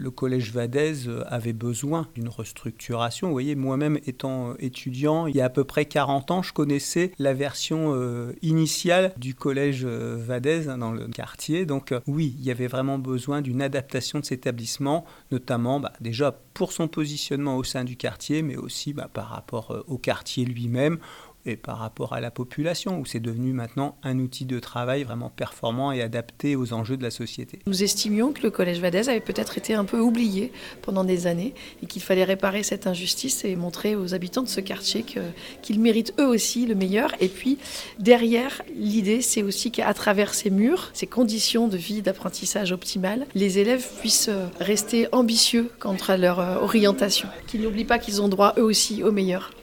le collège Vadez avait besoin d'une restructuration. Vous voyez, moi-même étant étudiant, il y a à peu près 40 ans, je connaissais la version initiale du collège Vadez dans le quartier. Donc oui, il y avait vraiment besoin d'une adaptation de cet établissement, notamment déjà pour son positionnement au sein du quartier, mais aussi par rapport au quartier lui-même, et par rapport à la population, où c'est devenu maintenant un outil de travail vraiment performant et adapté aux enjeux de la société. Nous estimions que le collège Vadez avait peut-être été un peu oublié pendant des années et qu'il fallait réparer cette injustice et montrer aux habitants de ce quartier qu'ils méritent eux aussi le meilleur. Et puis derrière, l'idée c'est aussi qu'à travers ces murs, ces conditions de vie, d'apprentissage optimales, les élèves puissent rester ambitieux quant à leur orientation, qu'ils n'oublient pas qu'ils ont droit eux aussi au meilleur.